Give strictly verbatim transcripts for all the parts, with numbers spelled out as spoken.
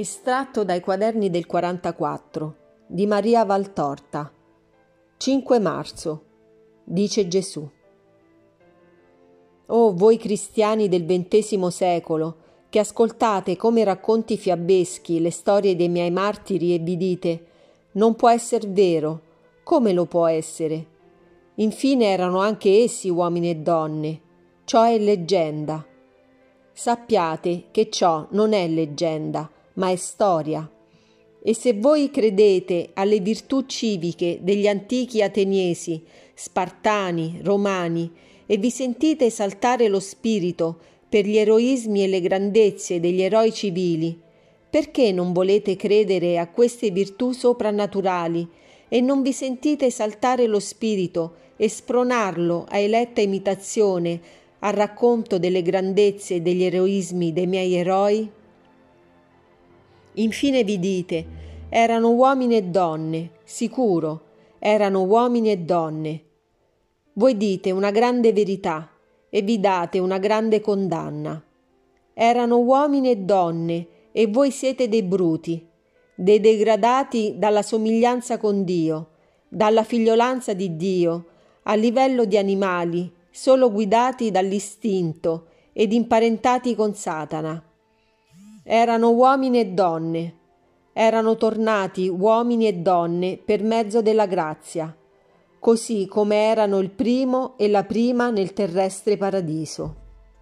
Estratto dai quaderni del quarantaquattro di Maria Valtorta. cinque marzo. Dice Gesù. Oh voi cristiani del ventesimo secolo, che ascoltate come racconti fiabeschi le storie dei miei martiri e vi dite: non può esser vero, come lo può essere? Infine erano anche essi uomini e donne, ciò è leggenda. Sappiate che ciò non è leggenda, ma è storia. E se voi credete alle virtù civiche degli antichi ateniesi, spartani, romani, e vi sentite esaltare lo spirito per gli eroismi e le grandezze degli eroi civili, perché non volete credere a queste virtù soprannaturali e non vi sentite esaltare lo spirito e spronarlo a eletta imitazione al racconto delle grandezze e degli eroismi dei miei eroi? Infine vi dite: erano uomini e donne, sicuro, erano uomini e donne. Voi dite una grande verità e vi date una grande condanna. Erano uomini e donne e voi siete dei bruti, dei degradati dalla somiglianza con Dio, dalla figliolanza di Dio, a livello di animali, solo guidati dall'istinto ed imparentati con Satana. Erano uomini e donne, erano tornati uomini e donne per mezzo della grazia, così come erano il primo e la prima nel terrestre paradiso.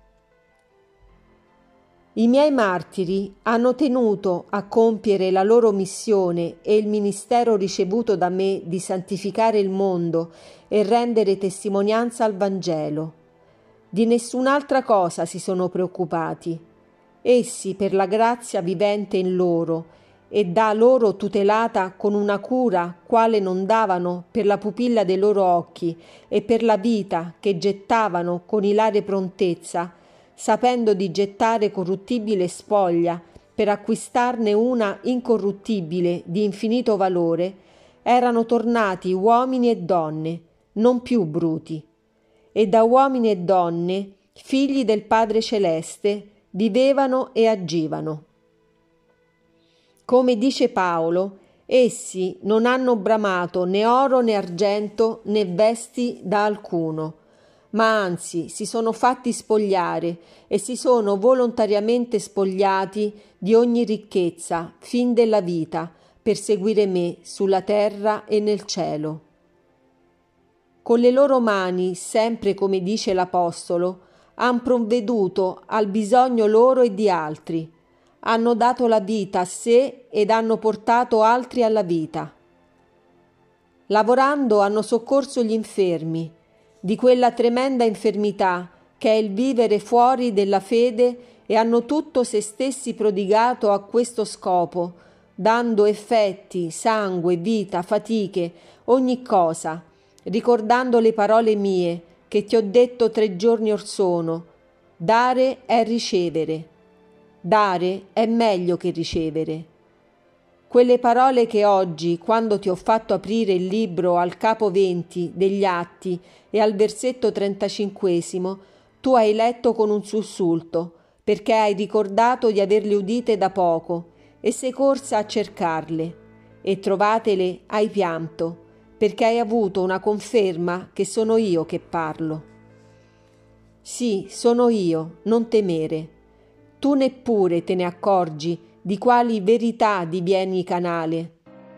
I miei martiri hanno tenuto a compiere la loro missione e il ministero ricevuto da me di santificare il mondo e rendere testimonianza al Vangelo. Di nessun'altra cosa si sono preoccupati. Essi, per la grazia vivente in loro e da loro tutelata con una cura quale non davano per la pupilla dei loro occhi e per la vita che gettavano con ilare prontezza, sapendo di gettare corruttibile spoglia per acquistarne una incorruttibile di infinito valore, erano tornati uomini e donne, non più bruti, e da uomini e donne, figli del Padre Celeste, vivevano e agivano. Come dice Paolo, essi non hanno bramato né oro né argento né vesti da alcuno, ma anzi si sono fatti spogliare e si sono volontariamente spogliati di ogni ricchezza fin della vita per seguire me sulla terra e nel cielo. Con le loro mani, sempre come dice l'Apostolo, han provveduto al bisogno loro e di altri, hanno dato la vita a sé ed hanno portato altri alla vita. Lavorando hanno soccorso gli infermi, di quella tremenda infermità che è il vivere fuori della fede, e hanno tutto se stessi prodigato a questo scopo, dando effetti, sangue, vita, fatiche, ogni cosa, ricordando le parole mie che ti ho detto tre giorni or sono: dare è ricevere. Dare è meglio che ricevere. Quelle parole che oggi, quando ti ho fatto aprire il libro al capo venti degli Atti e al versetto trentacinquesimo, tu hai letto con un sussulto, perché hai ricordato di averle udite da poco e sei corsa a cercarle, e trovatele hai pianto, perché hai avuto una conferma che sono io che parlo. Sì, sono io, non temere. Tu neppure te ne accorgi di quali verità divieni canale.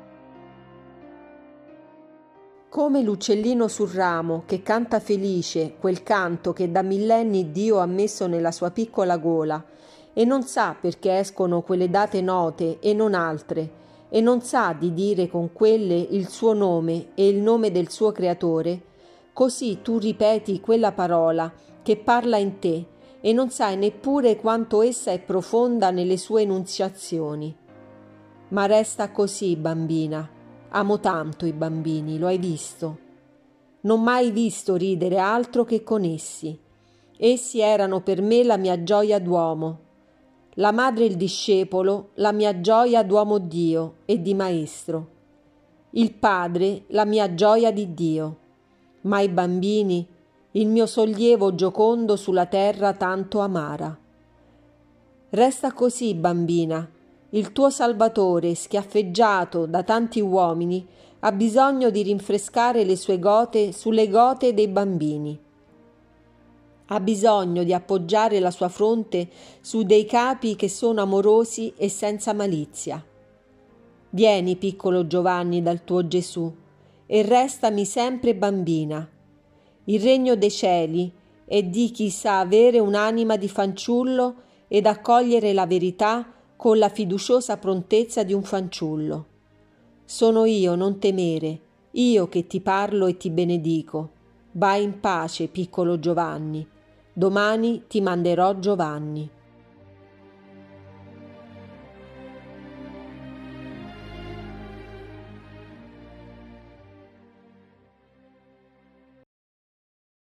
Come l'uccellino sul ramo che canta felice quel canto che da millenni Dio ha messo nella sua piccola gola, e non sa perché escono quelle date note e non altre, e non sa di dire con quelle il suo nome e il nome del suo creatore, così tu ripeti quella parola che parla in te e non sai neppure quanto essa è profonda nelle sue enunziazioni. Ma resta così, bambina. Amo tanto i bambini, lo hai visto. Non mai visto ridere altro che con essi. Essi erano per me la mia gioia d'uomo. La madre e il discepolo, la mia gioia d'uomo Dio e di maestro. Il padre, la mia gioia di Dio. Ma i bambini, il mio sollievo giocondo sulla terra tanto amara. Resta così, bambina, Il tuo Salvatore, schiaffeggiato da tanti uomini, ha bisogno di rinfrescare le sue gote sulle gote dei bambini. Ha bisogno di appoggiare la sua fronte su dei capi che sono amorosi e senza malizia. Vieni, piccolo Giovanni, dal tuo Gesù, e restami sempre bambina. Il regno dei cieli è di chi sa avere un'anima di fanciullo ed accogliere la verità con la fiduciosa prontezza di un fanciullo. Sono io, non temere, io che ti parlo e ti benedico. Vai in pace, piccolo Giovanni. Domani ti manderò Giovanni.